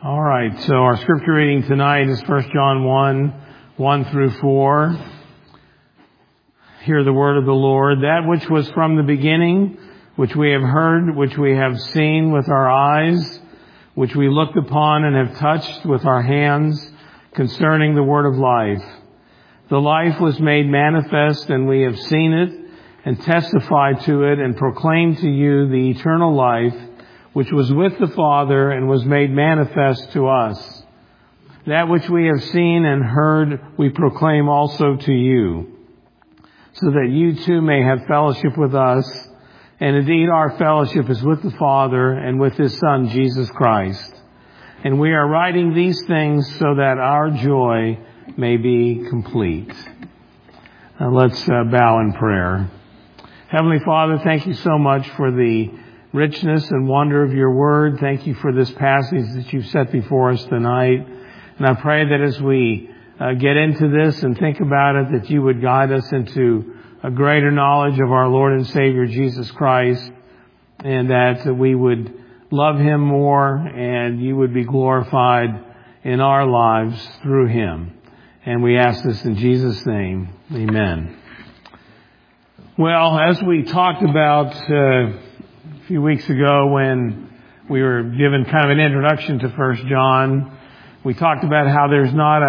All right, so our scripture reading tonight is 1 John 1 through 4. Hear the word of the Lord. That which was from the beginning, which we have heard, which we have seen with our eyes, which we looked upon and have touched with our hands, concerning the word of life. The life was made manifest, and we have seen it, and testified to it, and proclaimed to you the eternal life, which was with the Father and was made manifest to us. That which we have seen and heard we proclaim also to you, so that you too may have fellowship with us. And indeed our fellowship is with the Father and with His Son, Jesus Christ. And we are writing these things so that our joy may be complete. Now let's bow in prayer. Heavenly Father, thank you so much for the richness and wonder of your word. Thank you for this passage that you've set before us tonight. And I pray that as we get into this and think about it, that you would guide us into a greater knowledge of our Lord and Savior Jesus Christ, and that we would love Him more and you would be glorified in our lives through Him. And we ask this in Jesus' name. Amen. Well, as we talked about a few weeks ago when we were given kind of an introduction to 1 John, we talked about how there's not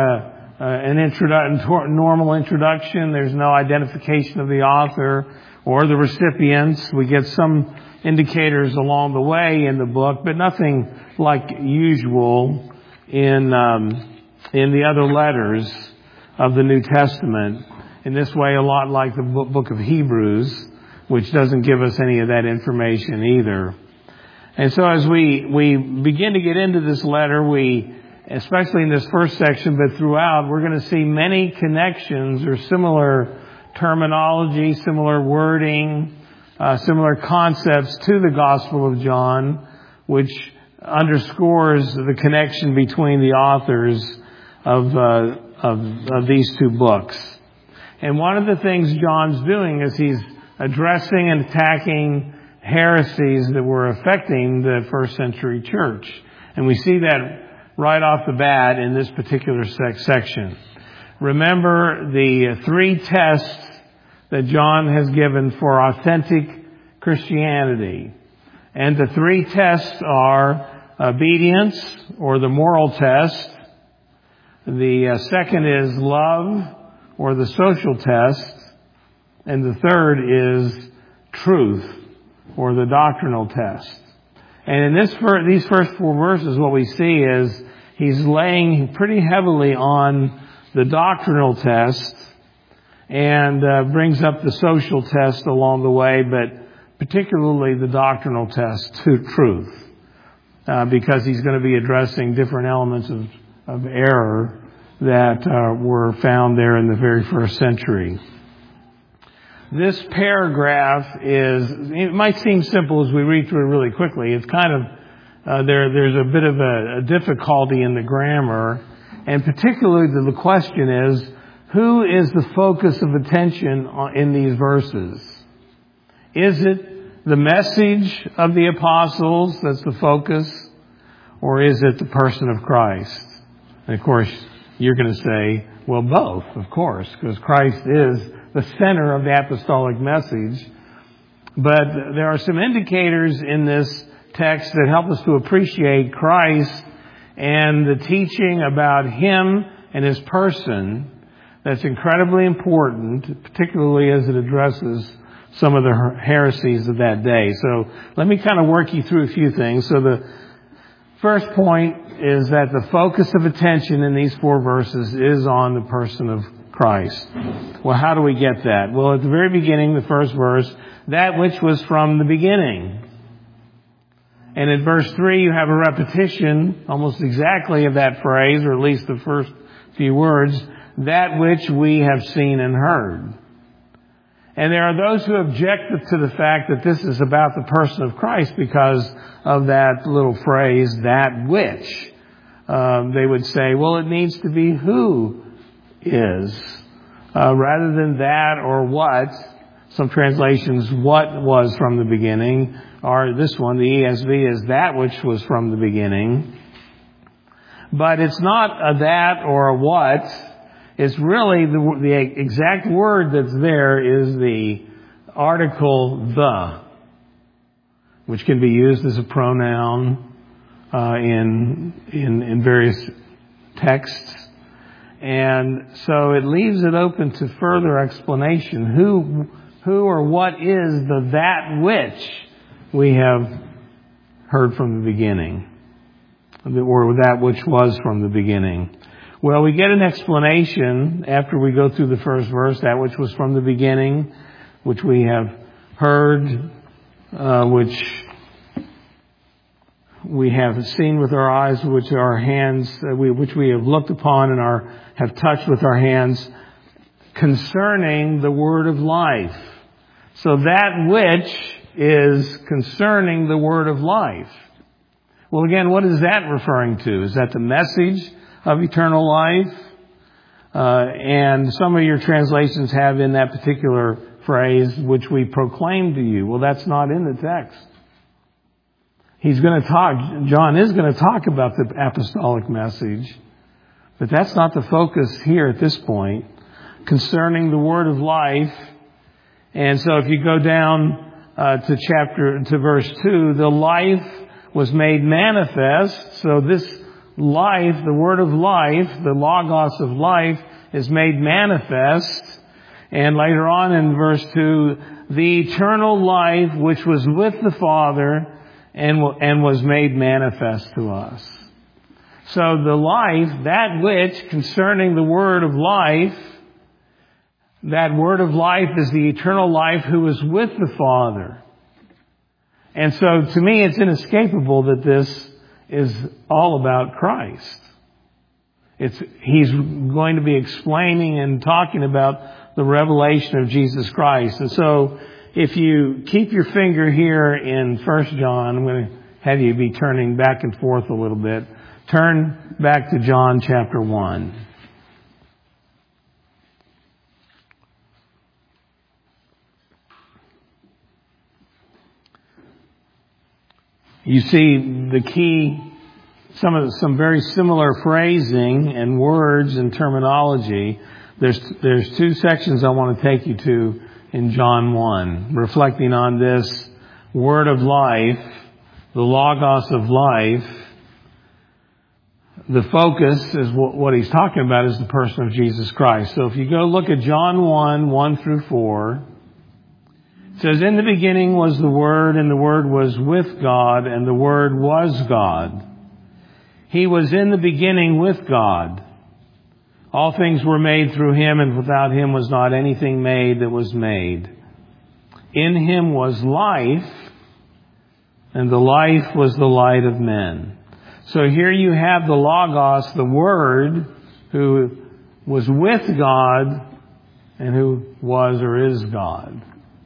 a normal introduction. There's no identification of the author or the recipients. We get some indicators along the way in the book, but nothing like usual in the other letters of the New Testament. In this way, a lot like the book of Hebrews, which doesn't give us any of that information either. And so as we begin to get into this letter, especially in this first section, but throughout, we're going to see many connections or similar terminology, similar wording, similar concepts to the Gospel of John, which underscores the connection between the authors of these two books. And one of the things John's doing is he's addressing and attacking heresies that were affecting the first century church. And we see that right off the bat in this particular section. Remember the three tests that John has given for authentic Christianity. And the three tests are obedience, or the moral test. The second is love, or the social test. And the third is truth, or the doctrinal test. And in these first four verses, what we see is he's laying pretty heavily on the doctrinal test and brings up the social test along the way, but particularly the doctrinal test to truth, because he's going to be addressing different elements of error that were found there in the very first century. This paragraph it might seem simple as we read through it really quickly. It's kind of, there's a bit of a difficulty in the grammar, and particularly the question is, who is the focus of attention in these verses? Is it the message of the apostles that's the focus, or is it the person of Christ? And of course, you're going to say, well, both, of course, because Christ is the center of the apostolic message. But there are some indicators in this text that help us to appreciate Christ and the teaching about Him and His person that's incredibly important, particularly as it addresses some of the heresies of that day. So let me kind of work you through a few things. So the first point is that the focus of attention in these four verses is on the person of Christ. Well, how do we get that? Well, at the very beginning, the first verse, that which was from the beginning. And in verse 3, you have a repetition almost exactly of that phrase, or at least the first few words, that which we have seen and heard. And there are those who object to the fact that this is about the person of Christ because of that little phrase, that which. They would say, well, it needs to be who is, rather than that or what. Some translations, what was from the beginning, or this one, the ESV, is that which was from the beginning. But it's not a that or a what. It's really the exact word that's there is the article the, which can be used as a pronoun in various texts. And so it leaves it open to further explanation. Who or what is the that which we have heard from the beginning, or that which was from the beginning? Well, we get an explanation after we go through the first verse, that which was from the beginning, which we have heard, which we have seen with our eyes, which our hands, which we have looked upon and have touched with our hands, concerning the word of life. So that which is concerning the word of life. Well, again, what is that referring to? Is that the message of eternal life? And some of your translations have in that particular phrase, which we proclaim to you. Well, that's not in the text. John is going to talk about the apostolic message, but that's not the focus here at this point, concerning the word of life. And so if you go down to verse 2, the life was made manifest. So this life, the word of life, the logos of life, is made manifest. And later on in verse 2, the eternal life which was with the Father and was made manifest to us. So the life, that which concerning the word of life, that word of life is the eternal life who is with the Father. And so to me it's inescapable that this is all about Christ. He's going to be explaining and talking about the revelation of Jesus Christ. And so if you keep your finger here in 1 John, I'm going to have you be turning back and forth a little bit. Turn back to John chapter 1. You see the key, some very similar phrasing and words and terminology. There's two sections I want to take you to in John 1, reflecting on this word of life, the logos of life. The focus is what he's talking about is the person of Jesus Christ. So if you go look at John 1 through 4, it says, in the beginning was the Word, and the Word was with God, and the Word was God. He was in the beginning with God. All things were made through Him, and without Him was not anything made that was made. In Him was life, and the life was the light of men. So here you have the Logos, the Word, who was with God, and who was or is God.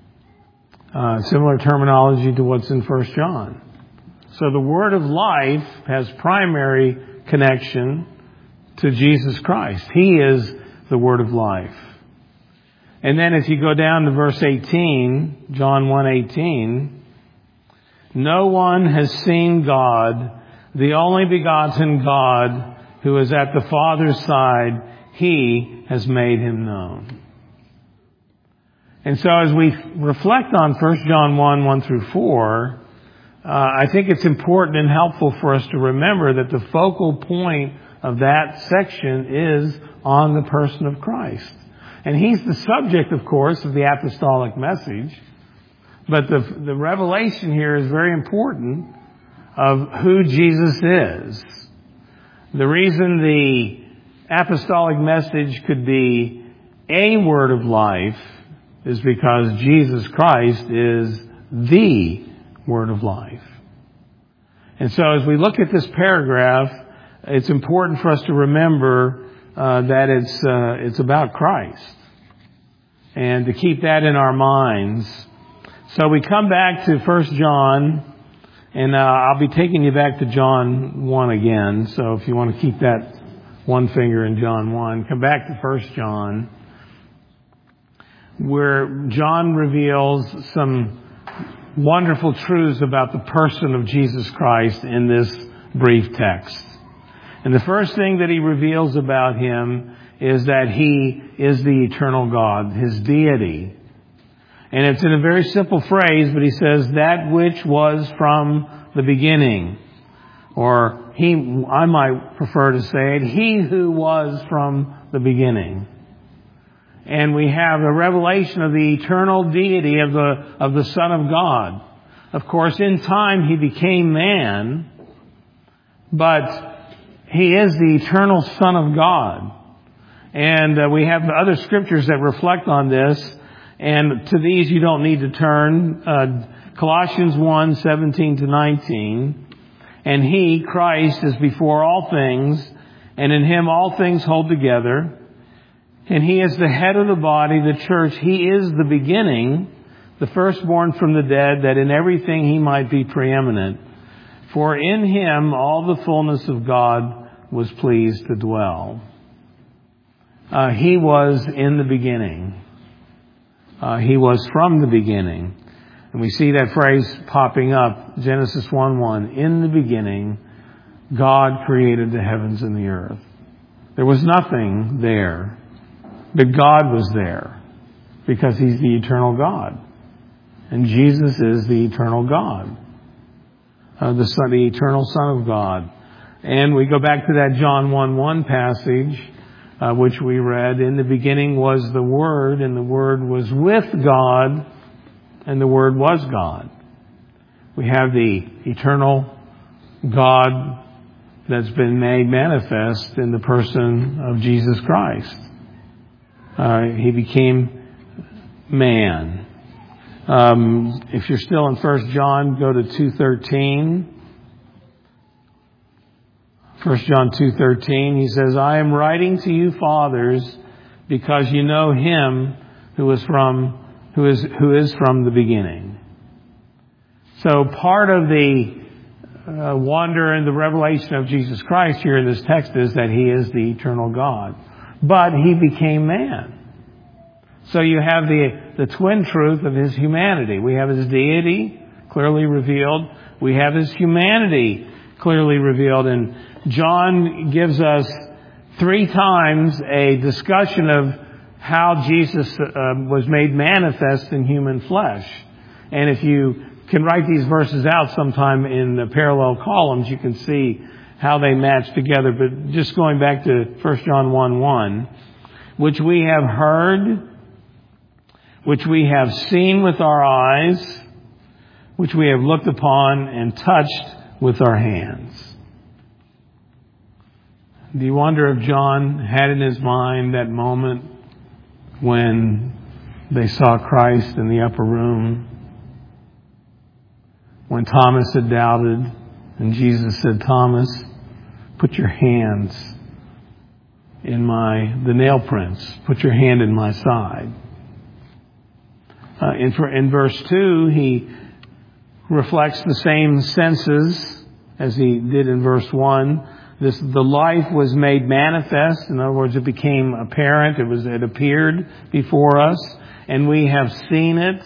Similar terminology to what's in 1 John. So the word of life has primary connection to Jesus Christ. He is the word of life. And then if you go down to verse 18, John 1:18, no one has seen God, the only begotten God who is at the Father's side, He has made Him known. And so as we reflect on 1 John 1 through 4, I think it's important and helpful for us to remember that the focal point of that section is on the person of Christ. And He's the subject, of course, of the apostolic message. But the revelation here is very important of who Jesus is. The reason the apostolic message could be a word of life is because Jesus Christ is the word of life. And so as we look at this paragraph, it's important for us to remember that it's about Christ, and to keep that in our minds. So we come back to 1 John, and I'll be taking you back to John 1 again. So if you want to keep that one finger in John 1, come back to 1 John, where John reveals some wonderful truths about the person of Jesus Christ in this brief text. And the first thing that he reveals about him is that he is the eternal God, his deity. And it's in a very simple phrase, but he says, that which was from the beginning. Or I might prefer to say it, he who was from the beginning. And we have a revelation of the eternal deity of the Son of God. Of course, in time he became man, but he is the eternal Son of God. And we have other scriptures that reflect on this. And to these you don't need to turn. Colossians 1:17-19. And he, Christ, is before all things, and in him all things hold together. And he is the head of the body, the church. He is the beginning, the firstborn from the dead, that in everything he might be preeminent. For in him all the fullness of God was pleased to dwell. He was in the beginning. He was from the beginning. And we see that phrase popping up, Genesis 1:1. In the beginning, God created the heavens and the earth. There was nothing there, but God was there because he's the eternal God. And Jesus is the eternal God. The eternal Son of God. And we go back to that John 1:1 passage, which we read. In the beginning was the Word, and the Word was with God, and the Word was God. We have the eternal God that's been made manifest in the person of Jesus Christ. He became man. If you're still in 1 John, go to 2:13. 1 John 2:13, he says, I am writing to you, fathers, because you know him who is from the beginning. So part of the wonder and the revelation of Jesus Christ here in this text is that he is the eternal God. But he became man. So you have the twin truth of his humanity. We have his deity clearly revealed. We have his humanity clearly revealed. And John gives us 3 times a discussion of how Jesus was made manifest in human flesh. And if you can write these verses out sometime in the parallel columns, you can see how they match together. But just going back to 1 John 1:1, which we have heard, which we have seen with our eyes, which we have looked upon and touched with our hands. Do you wonder if John had in his mind that moment when they saw Christ in the upper room? When Thomas had doubted and Jesus said, Thomas, put your hands in the nail prints. Put your hand in my side. In verse 2, he reflects the same senses as he did in verse 1. The life was made manifest. In other words, it became apparent. It appeared before us, and we have seen it.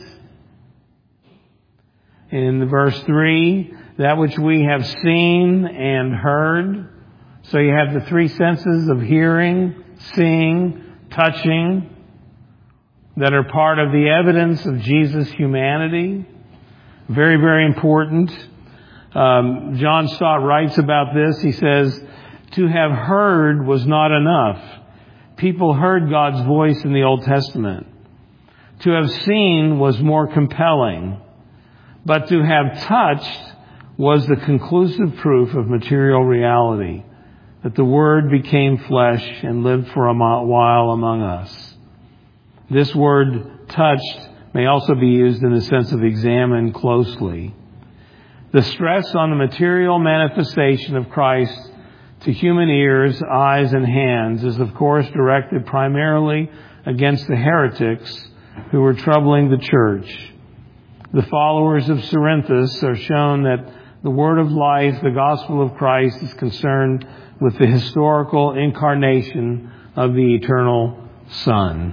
In verse 3, that which we have seen and heard. So you have the 3 senses of hearing, seeing, touching, that are part of the evidence of Jesus' humanity. Very, very important. John Stott writes about this. He says, to have heard was not enough. People heard God's voice in the Old Testament. To have seen was more compelling. But to have touched was the conclusive proof of material reality, that the Word became flesh and lived for a while among us. This word touched may also be used in the sense of examine closely. The stress on the material manifestation of Christ to human ears, eyes, and hands is of course directed primarily against the heretics who were troubling the church. The followers of Cerinthus are shown that the word of life, the gospel of Christ, is concerned with the historical incarnation of the eternal Son.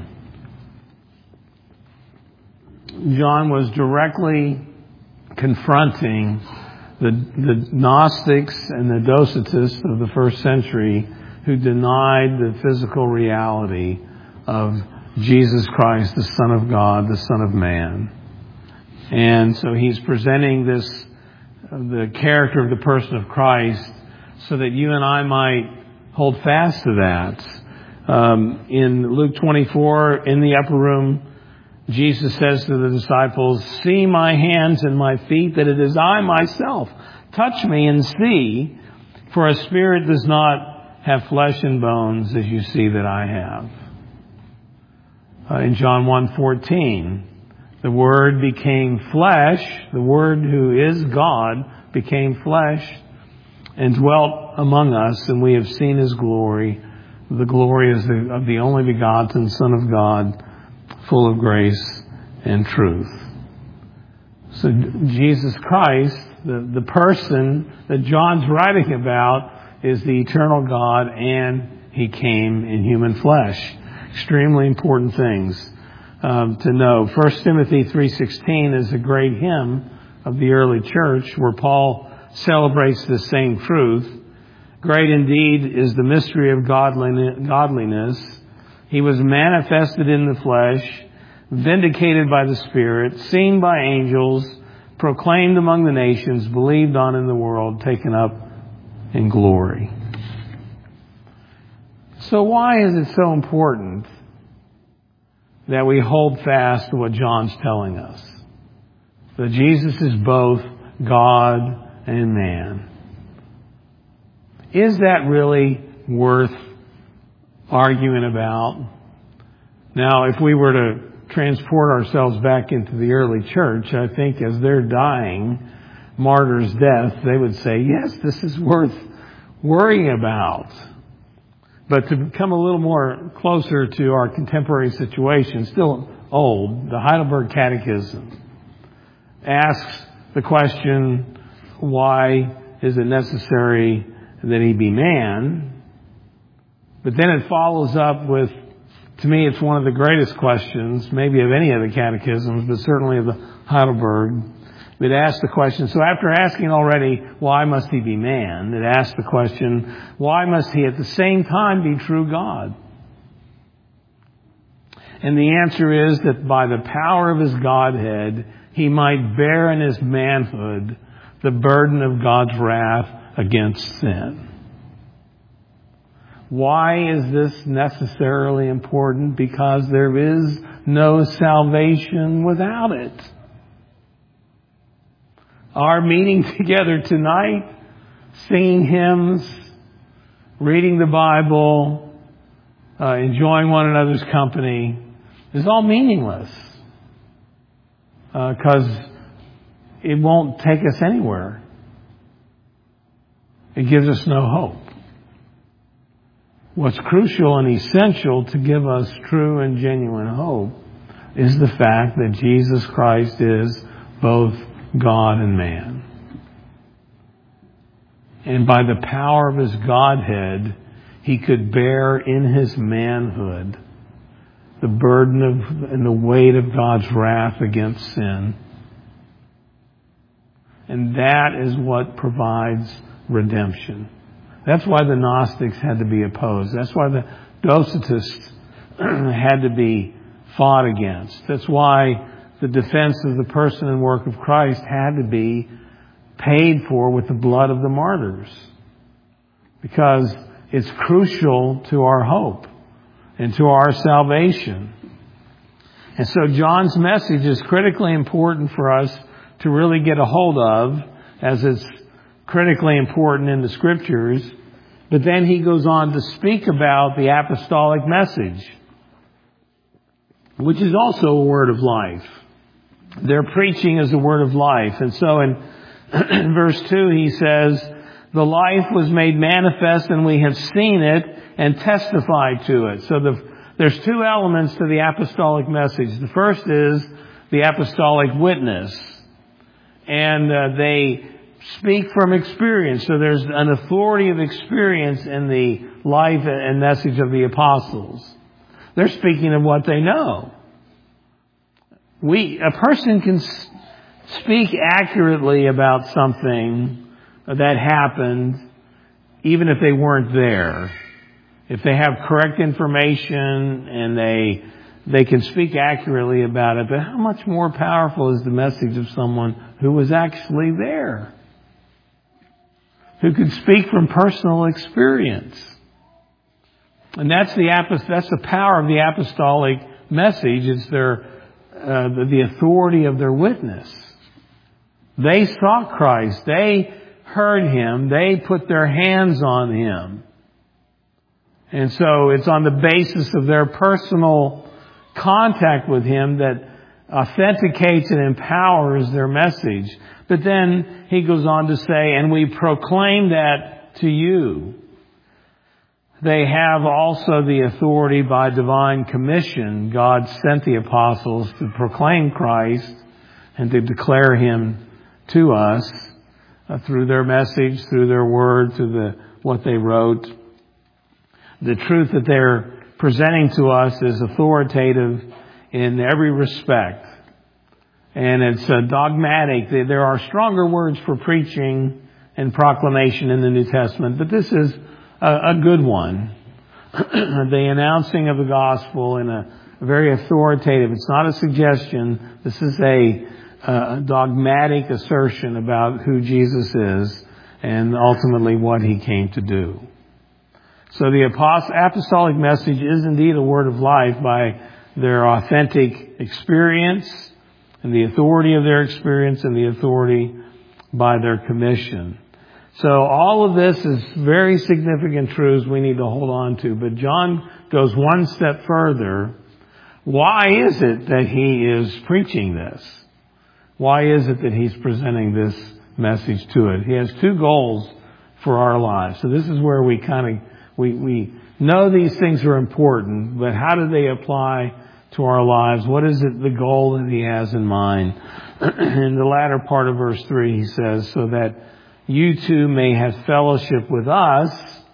John was directly confronting the Gnostics and the Docetists of the first century who denied the physical reality of Jesus Christ, the Son of God, the Son of Man. And so he's presenting the character of the person of Christ so that you and I might hold fast to that. In Luke 24, in the upper room, Jesus says to the disciples, "See my hands and my feet, that it is I myself. Touch me and see, for a spirit does not have flesh and bones as you see that I have." In John 1:14, the Word became flesh. The Word who is God became flesh and dwelt among us, and we have seen His glory. The glory is of the only begotten Son of God, full of grace and truth. So Jesus Christ, the person that John's writing about, is the eternal God, and He came in human flesh. Extremely important things to know. 1 Timothy 3:16 is a great hymn of the early church where Paul celebrates the same truth. Great indeed is the mystery of godliness. He was manifested in the flesh, vindicated by the Spirit, seen by angels, proclaimed among the nations, believed on in the world, taken up in glory. So why is it so important that we hold fast to what John's telling us? That Jesus is both God and man. Is that really worth arguing about? Now, if we were to transport ourselves back into the early church, I think as they're dying, martyr's death, they would say, yes, this is worth worrying about. But to come a little more closer to our contemporary situation, still old, the Heidelberg Catechism asks the question, why is it necessary that he be man? But then it follows up with, to me, it's one of the greatest questions, maybe of any of the catechisms, but certainly of the Heidelberg. It asks the question, so after asking already, why must he be man? It asks the question, why must he at the same time be true God? And the answer is that by the power of his Godhead, he might bear in his manhood the burden of God's wrath against sin. Why is this necessarily important? Because there is no salvation without it. Our meeting together tonight, singing hymns, reading the Bible, enjoying one another's company, is all meaningless. Because it won't take us anywhere. It gives us no hope. What's crucial and essential to give us true and genuine hope is the fact that Jesus Christ is both God and man. And by the power of his Godhead, he could bear in his manhood the burden of and the weight of God's wrath against sin. And that is what provides redemption. That's why the Gnostics had to be opposed. That's why the Docetists had to be fought against. That's why the defense of the person and work of Christ had to be paid for with the blood of the martyrs. Because it's crucial to our hope and to our salvation. And so John's message is critically important for us to really get a hold of, as it's critically important in the Scriptures. But then he goes on to speak about the apostolic message, which is also a word of life. Their preaching is a word of life. And so in verse 2 he says, the life was made manifest and we have seen it and testified to it. So there's two elements to the apostolic message. The first is the apostolic witness. And they speak from experience. So there's an authority of experience in the life and message of the apostles. They're speaking of what they know. A person speak accurately about something that happened, even if they weren't there. If they have correct information and they can speak accurately about it, but how much more powerful is the message of someone who was actually there? Who could speak from personal experience? And that's the power of the apostolic message. It's the authority of their witness. They saw Christ. They heard Him. They put their hands on Him. And so it's on the basis of their personal contact with Him that authenticates and empowers their message. But then he goes on to say, and we proclaim that to you. They have also the authority by divine commission. God sent the apostles to proclaim Christ and to declare Him to us through their message, through their word, through what they wrote. The truth that they're presenting to us is authoritative in every respect. And it's dogmatic. There are stronger words for preaching and proclamation in the New Testament, but this is a good one. The announcing of the gospel in a very authoritative. It's not a suggestion. This is a dogmatic assertion about who Jesus is and ultimately what He came to do. So the apostolic message is indeed a word of life by their authentic experience and the authority of their experience and the authority by their commission. So all of this is very significant truths we need to hold on to. But John goes one step further. Why is it that he is preaching this? Why is it that he's presenting this message to it? He has two goals for our lives. So this is where we we know these things are important, but how do they apply to our lives? What is it, the goal that he has in mind? In the latter part of verse 3, he says, so that you too may have fellowship with us.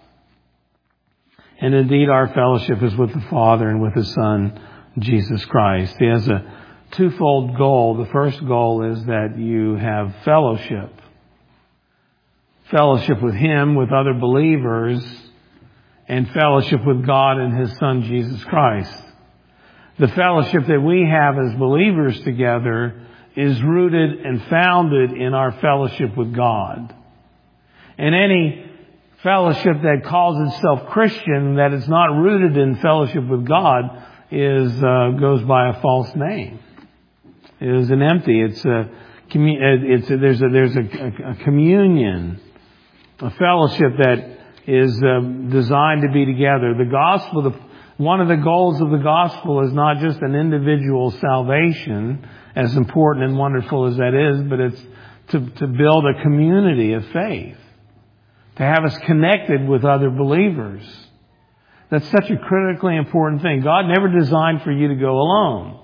And indeed, our fellowship is with the Father and with His Son, Jesus Christ. He has a twofold goal. The first goal is that you have fellowship. Fellowship with Him, with other believers, and fellowship with God and His Son, Jesus Christ. The fellowship that we have as believers together is rooted and founded in our fellowship with God. And any fellowship that calls itself Christian, that is not rooted in fellowship with God, goes by a false name. It is an empty. There's a communion, a fellowship that is designed to be together. The gospel, one of the goals of the gospel is not just an individual salvation, as important and wonderful as that is, but it's to build a community of faith, to have us connected with other believers. That's such a critically important thing. God never designed for you to go alone.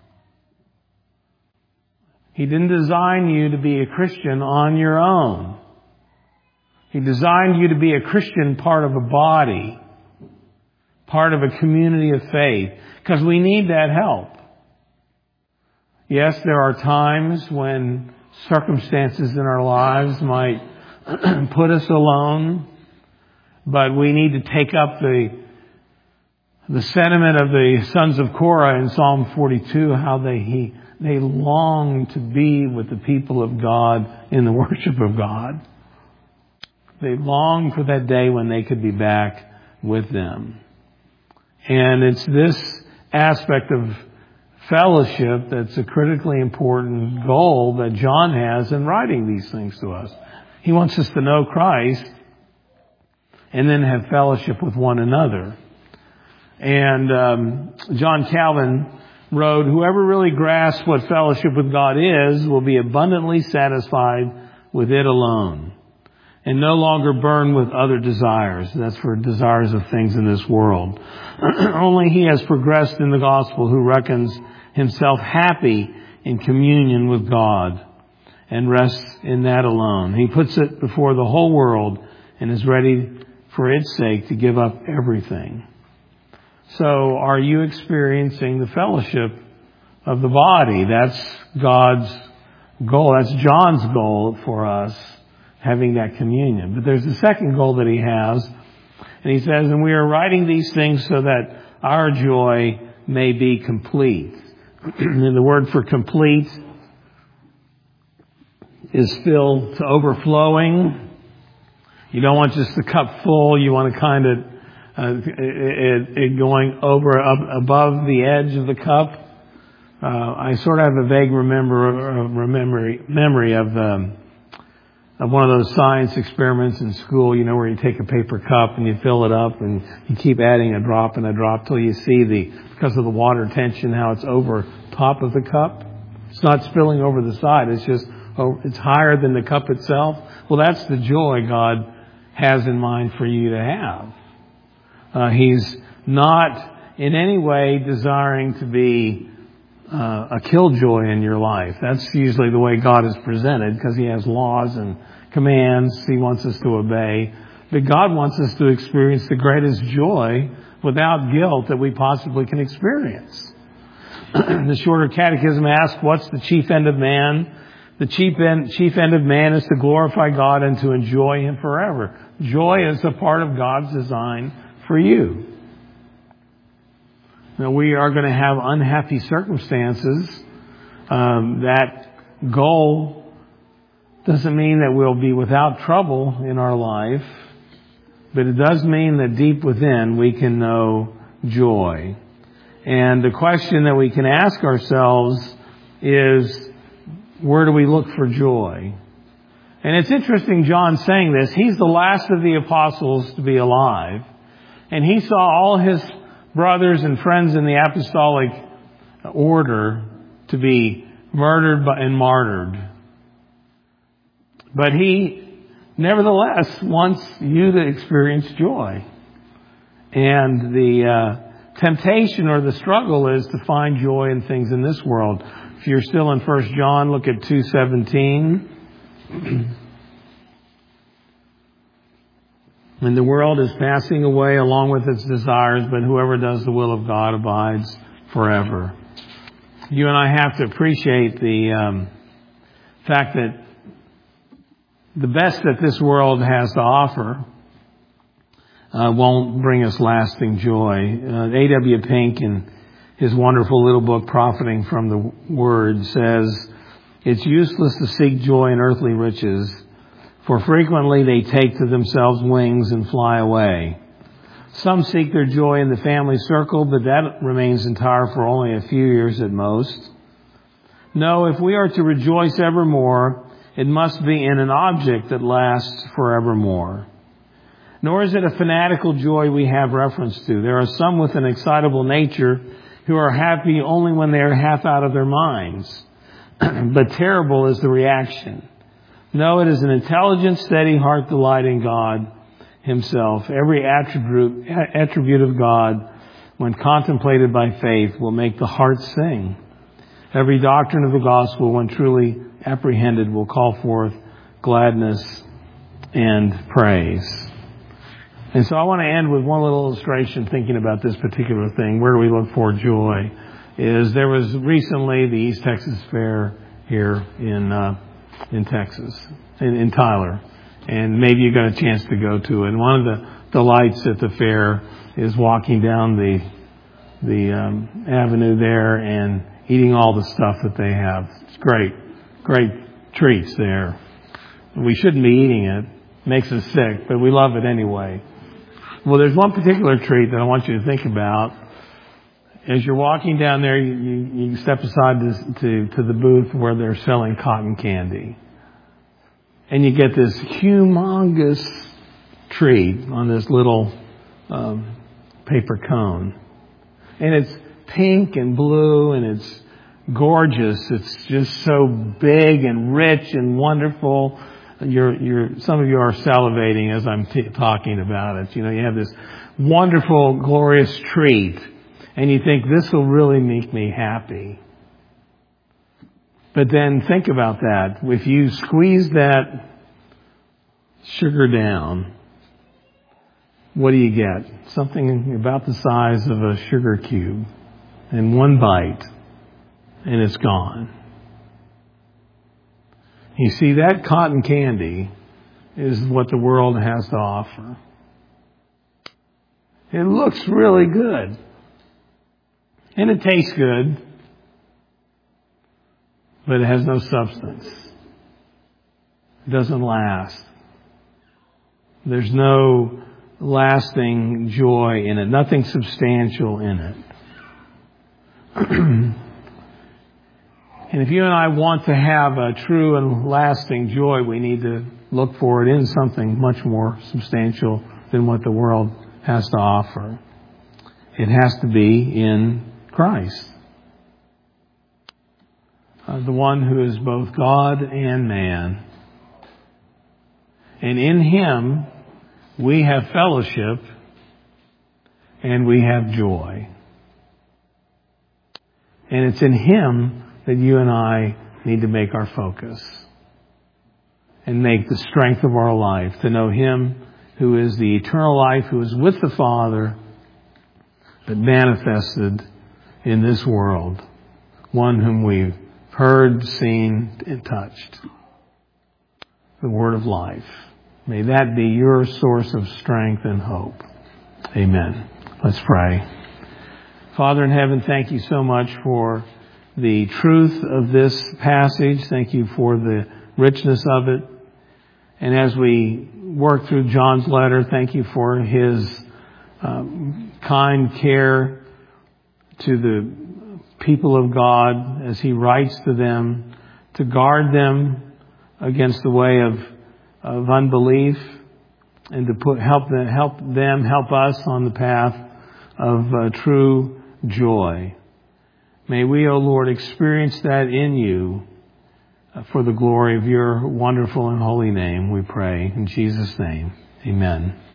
He didn't design you to be a Christian on your own. He designed you to be a Christian, part of a body, part of a community of faith, because we need that help. Yes, there are times when circumstances in our lives might put us alone, but we need to take up the sentiment of the sons of Korah in Psalm 42, how they long to be with the people of God in the worship of God. They long for that day when they could be back with them. And it's this aspect of fellowship that's a critically important goal that John has in writing these things to us. He wants us to know Christ and then have fellowship with one another. And John Calvin wrote, whoever really grasps what fellowship with God is will be abundantly satisfied with it alone and no longer burn with other desires. That's for desires of things in this world. Only he has progressed in the gospel who reckons himself happy in communion with God and rests in that alone. He puts it before the whole world and is ready for its sake to give up everything. So are you experiencing the fellowship of the body? That's God's goal. That's John's goal for us, having that communion. But there's a second goal that he has. And he says, and we are writing these things so that our joy may be complete. And the word for complete is filled to overflowing. You don't want just the cup full. You want to kind of it going over up above the edge of the cup. I sort of have a vague memory of one of those science experiments in school, where you take a paper cup and you fill it up and you keep adding a drop and a drop till you see because of the water tension, how it's over top of the cup. It's not spilling over the side. It's higher than the cup itself. Well, that's the joy God has in mind for you to have. He's not in any way desiring to be a killjoy in your life. That's usually the way God is presented, because He has laws and commands He wants us to obey. But God wants us to experience the greatest joy without guilt that we possibly can experience. The Shorter Catechism asks, what's the chief end of man? The chief end of man is to glorify God and to enjoy Him forever. Joy is a part of God's design for you. Now, we are going to have unhappy circumstances. That goal doesn't mean that we'll be without trouble in our life, but it does mean that deep within we can know joy. And the question that we can ask ourselves is, where do we look for joy? And it's interesting John saying this. He's the last of the apostles to be alive. And he saw all his brothers and friends in the apostolic order to be murdered and martyred. But he, nevertheless, wants you to experience joy. And the temptation or the struggle is to find joy in things in this world. If you're still in 1 John, look at 2:17. And the world is passing away along with its desires, but whoever does the will of God abides forever. You and I have to appreciate the fact that the best that this world has to offer won't bring us lasting joy. A.W. Pink, in his wonderful little book, Profiting from the Word, says, it's useless to seek joy in earthly riches, for frequently they take to themselves wings and fly away. Some seek their joy in the family circle, but that remains entire for only a few years at most. No, if we are to rejoice evermore, it must be in an object that lasts forevermore. Nor is it a fanatical joy we have reference to. There are some with an excitable nature who are happy only when they are half out of their minds. But terrible is the reaction. No, it is an intelligent, steady heart delight in God Himself. Every attribute of God, when contemplated by faith, will make the heart sing. Every doctrine of the gospel, when truly apprehended, will call forth gladness and praise. And so I want to end with one little illustration thinking about this particular thing. Where do we look for joy? There was recently the East Texas Fair here in Texas, in Tyler. And maybe you got a chance to go to it. And one of the delights at the fair is walking down the avenue there and eating all the stuff that they have. It's great treats there. We shouldn't be eating it. It makes us sick, but we love it anyway. Well, there's one particular treat that I want you to think about. As you're walking down there, you step aside to the booth where they're selling cotton candy. And you get this humongous treat on this little paper cone. And it's pink and blue and it's gorgeous. It's just so big and rich and wonderful. Some of you are salivating as I'm talking about it. You have this wonderful, glorious treat. And you think, this will really make me happy. But then think about that. If you squeeze that sugar down, what do you get? Something about the size of a sugar cube. And one bite, and it's gone. You see, that cotton candy is what the world has to offer. It looks really good. And it tastes good. But it has no substance. It doesn't last. There's no lasting joy in it. Nothing substantial in it. And if you and I want to have a true and lasting joy, we need to look for it in something much more substantial than what the world has to offer. It has to be in Christ. The one who is both God and man. And in Him, we have fellowship and we have joy. And it's in Him that you and I need to make our focus and make the strength of our life to know Him who is the eternal life, who is with the Father, but manifested in this world, one whom we've heard, seen, and touched. The Word of life. May that be your source of strength and hope. Amen. Let's pray. Father in heaven, thank you so much for the truth of this passage. Thank you for the richness of it. And as we work through John's letter, thank you for his kind care to the people of God as he writes to them to guard them against the way of unbelief and to help us on the path of true joy. May we, O Lord, experience that in you for the glory of your wonderful and holy name, we pray. In Jesus' name, amen.